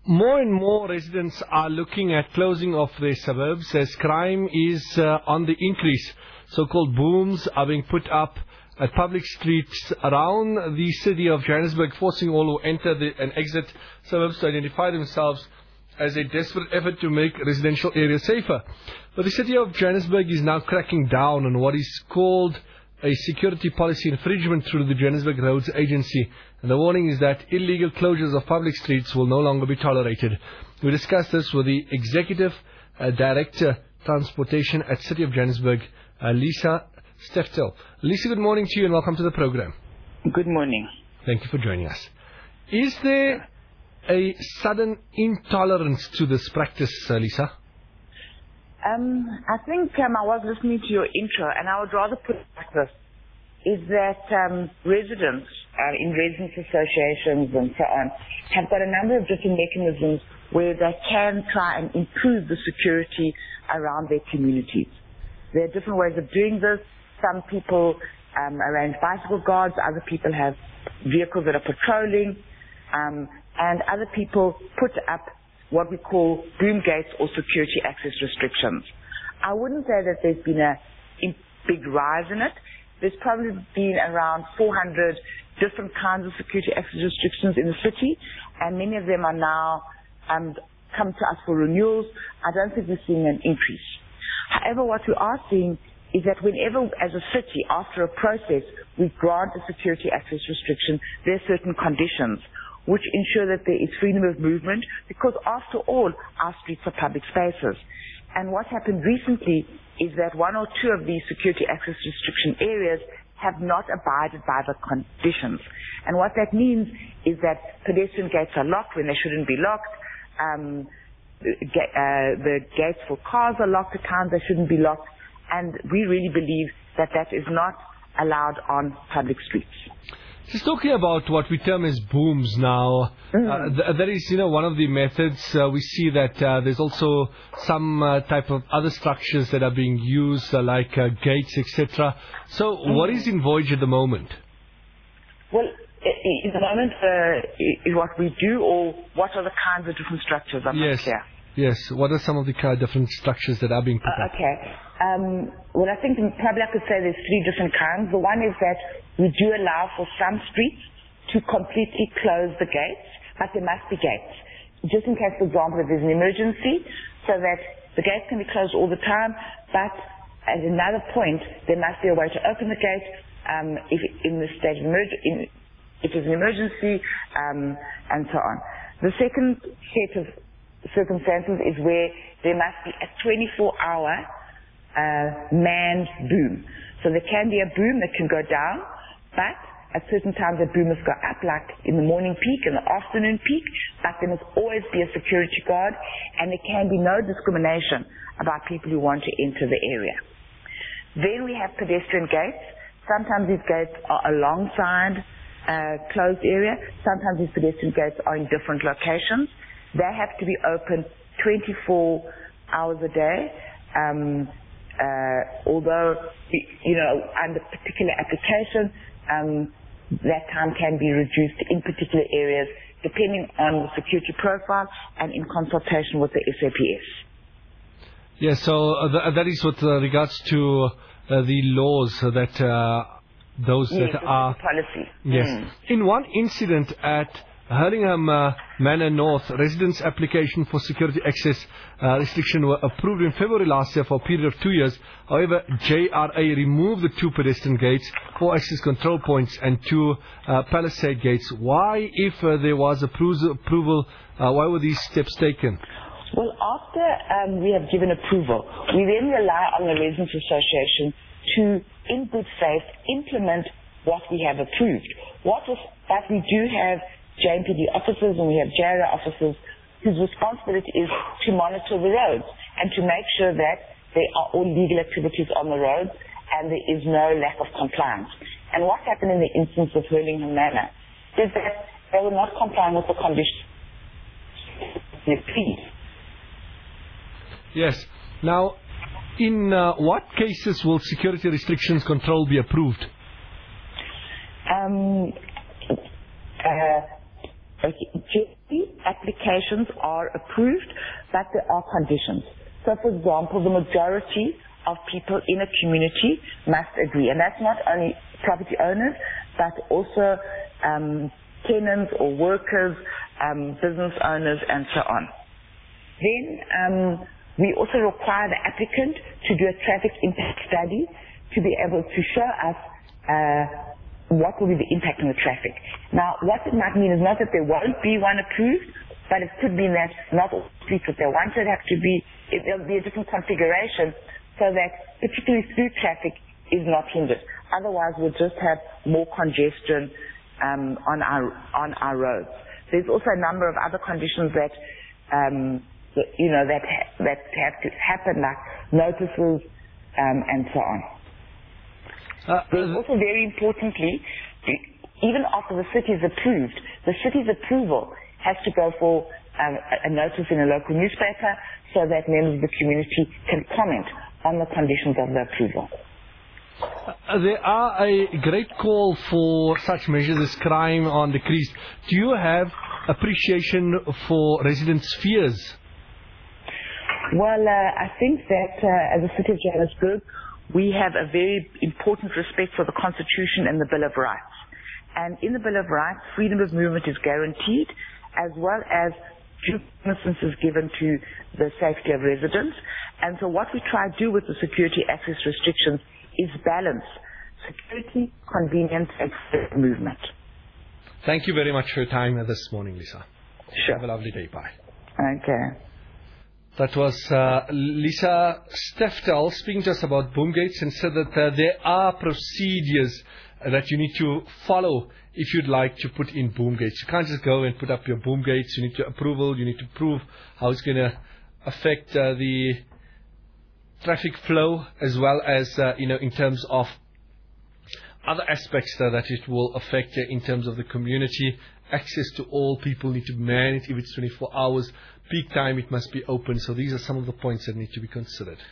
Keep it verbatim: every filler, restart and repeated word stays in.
More and more residents are looking at closing off their suburbs as crime is uh, on the increase. So-called booms are being put up at public streets around the city of Johannesburg, forcing all who enter the, and exit suburbs to identify themselves as a desperate effort to make residential areas safer. But the city of Johannesburg is now cracking down on what is called a security policy infringement through the Johannesburg Roads Agency. And the warning is that illegal closures of public streets will no longer be tolerated. We discussed this with the Executive uh, Director, Transportation at City of Johannesburg, uh, Lisa Steftel. Lisa, good morning to you and welcome to the program. Good morning. Thank you for joining us. Is there a sudden intolerance to this practice, uh, Lisa? Um, I think um, I was listening to your intro, and I would rather put it like this, is that um, residents uh, in residents associations and so on have got a number of different mechanisms where they can try and improve the security around their communities. There are different ways of doing this. Some people um, arrange bicycle guards, other people have vehicles that are patrolling, um, and other people put up what we call boom gates or security access restrictions. I wouldn't say that there's been a big rise in it. There's probably been around four hundred different kinds of security access restrictions in the city, and many of them are now um, come to us for renewals. I don't think we're seeing an increase. However, what we are seeing is that whenever, as a city, after a process, we grant a security access restriction, there are certain conditions which ensure that there is freedom of movement, because after all, our streets are public spaces. And what happened recently is that one or two of these security access restriction areas have not abided by the conditions. And what that means is that pedestrian gates are locked when they shouldn't be locked. Um, ga- uh, the gates for cars are locked at times they shouldn't be locked. And we really believe that that is not allowed on public streets. Just talking about what we term as booms now, mm. uh, th- that is, you know, one of the methods. Uh, we see that uh, there's also some uh, type of other structures that are being used, uh, like uh, gates, et cetera. So, mm. what is in vogue at the moment? Well, in the moment, uh, is what we do, or what are the kinds of different structures? I'm yes. not clear. Yes. What are some of the kind of different structures that are being put uh, up? Okay. Um, well, I think probably I could say there's three different kinds. The one is that we do allow for some streets to completely close the gates, but there must be gates. Just in case, for example, if there's an emergency, so that the gates can be closed all the time, but at another point, there must be a way to open the gate um, if in the state of emergency, if there's an emergency, um, and so on. The second set of circumstances is where there must be a twenty-four hour uh, manned boom. So there can be a boom that can go down, but at certain times the boom must go up, like in the morning peak and the afternoon peak, but there must always be a security guard, and there can be no discrimination about people who want to enter the area. Then we have pedestrian gates. Sometimes these gates are alongside a closed area. Sometimes these pedestrian gates are in different locations. They have to be open twenty-four hours a day. Um, uh, although, you know, under particular application, um, that time can be reduced in particular areas depending on the security profile and in consultation with the S A P S. Yes, so uh, th- that is with uh, regards to uh, the laws that uh, those yes, that are... policy. Yes. Mm. In one incident at Hurlingham uh, Manor North, residents' application for security access uh, restriction were approved in February last year for a period of two years. However, J R A removed the two pedestrian gates, four access control points and two uh, palisade gates. Why, if uh, there was appro- approval, uh, why were these steps taken? Well, after um, we have given approval, we then rely on the Residents Association to, in good faith, implement what we have approved. What is, but we do have J M P D officers and we have J R A officers whose responsibility is to monitor the roads and to make sure that there are all legal activities on the roads and there is no lack of compliance. And what happened in the instance of Hurlingham Manor is that they were not complying with the conditions. Yes. Now, in uh, what cases will security restrictions control be approved? Um, uh, G P application applications are approved, but there are conditions. So, for example, the majority of people in a community must agree, and that's not only property owners, but also um, tenants or workers, um, business owners, and so on. Then um, we also require the applicant to do a traffic impact study to be able to show us uh, what will be the impact on the traffic. Now, what it might mean is not that there won't be one approved, but it could mean that not all streets that they wanted have to be, it, there'll be a different configuration so that particularly through traffic is not hindered. Otherwise, we'll just have more congestion um, on our on our roads. There's also a number of other conditions that um, that, you know that ha- that have to happen, like notices um, and so on. Uh, There's also very importantly, even after the city is approved, the city's approval has to go for um, a notice in a local newspaper so that members of the community can comment on the conditions of the approval. Uh, there are a great call for such measures as crime on decrease. Do you have appreciation for residents' fears? Well, uh, I think that uh, as a city of Johannesburg, we have a very important respect for the Constitution and the Bill of Rights. And in the Bill of Rights, freedom of movement is guaranteed, as well as due cognizance is given to the safety of residents. And so what we try to do with the security access restrictions is balance security, convenience, and freedom of movement. Thank you very much for your time this morning, Lisa. Sure. Have a lovely day. Bye. Okay. That was uh, Lisa Steftel speaking to us about boom gates, and said that uh, there are procedures that you need to follow if you'd like to put in boom gates. You can't just go and put up your boom gates. You need to approval. You need to prove how it's going to affect uh, the traffic flow, as well as uh, you know in terms of other aspects uh, that it will affect uh, in terms of the community. Access to all people need to man it. If it's twenty-four hours, peak time, it must be open. So these are some of the points that need to be considered.